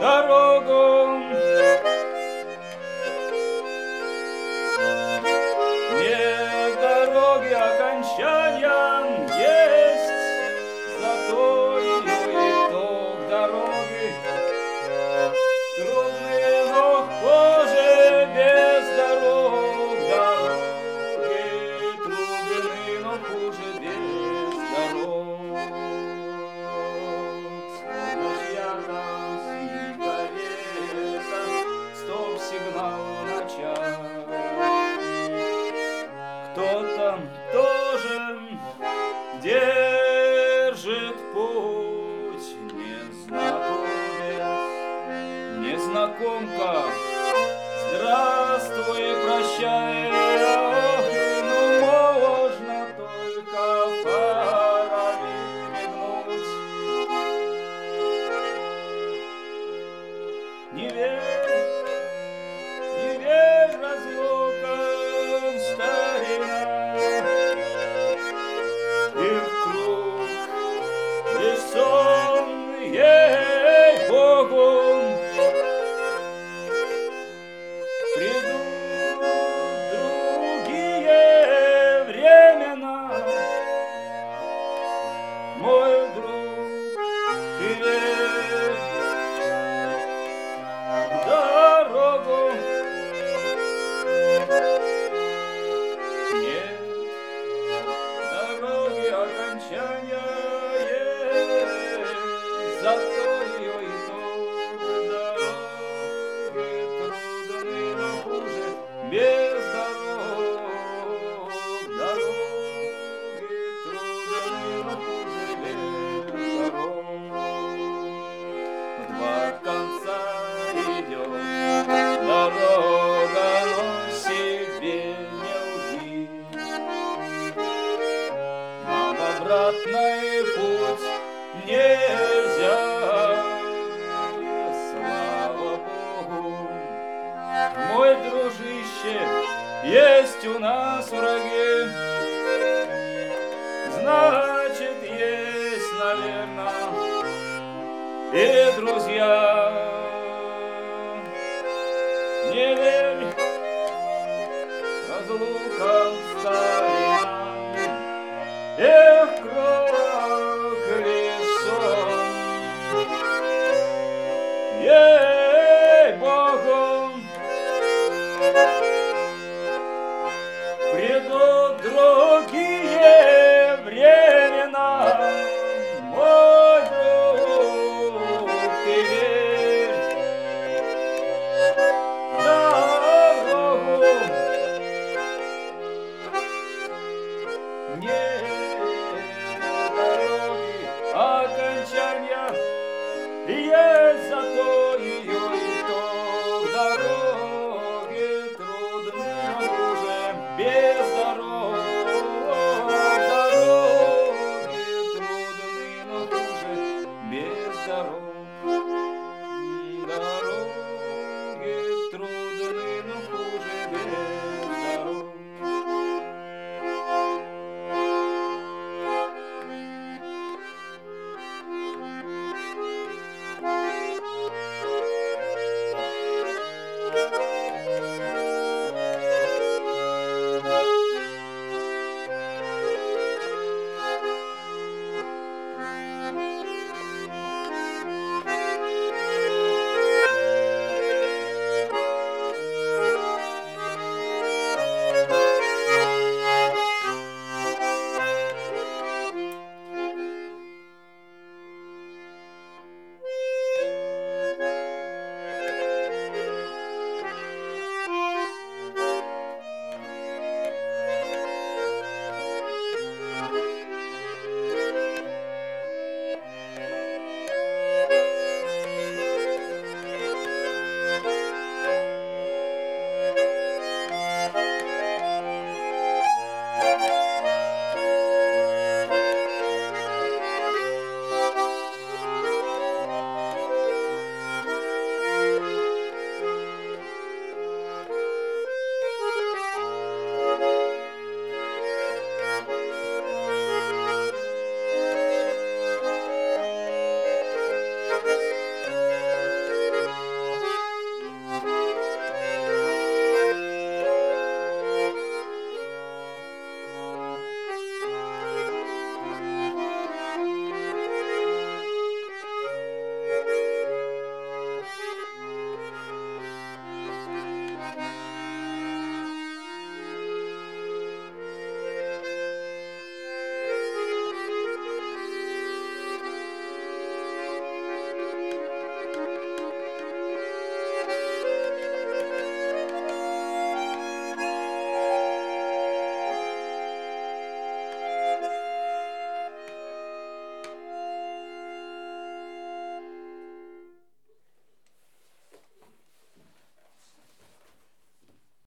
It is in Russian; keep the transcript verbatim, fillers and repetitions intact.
дорогу. Нет дороги окончания есть, зато ее итог дороги. Трудный, но хуже без дорог, дороги трудны, но хуже без дорог. Словно чья-то сигарета, стоп-сигнал на час. Кто-то тоже держит путь, незнакомец, незнакомка. Здравствуй, прощай, ох, ну можно только параллельнуть. Не верь, не верь разлукам, старина, и вкруг лишь сон, ей-богу. Придут другие времена, мой друг, ты верь в дорогу. Нет дороги окончания есть, зато ее итог дороги трудны, но хуже без дорог. Дороги трудны, но хуже без дорог. В два конца идет дорога, но себе не лги. Нам обратный путь нельзя, слава Богу. Мой дружище, есть у нас враги, значит, есть, наверное, и друзья. Не верь разлукам старинам, эх, крок лишь сон, ей-богу. Придут другие времена, мой друг, ты верь в дорогу. Нет дороги окончания.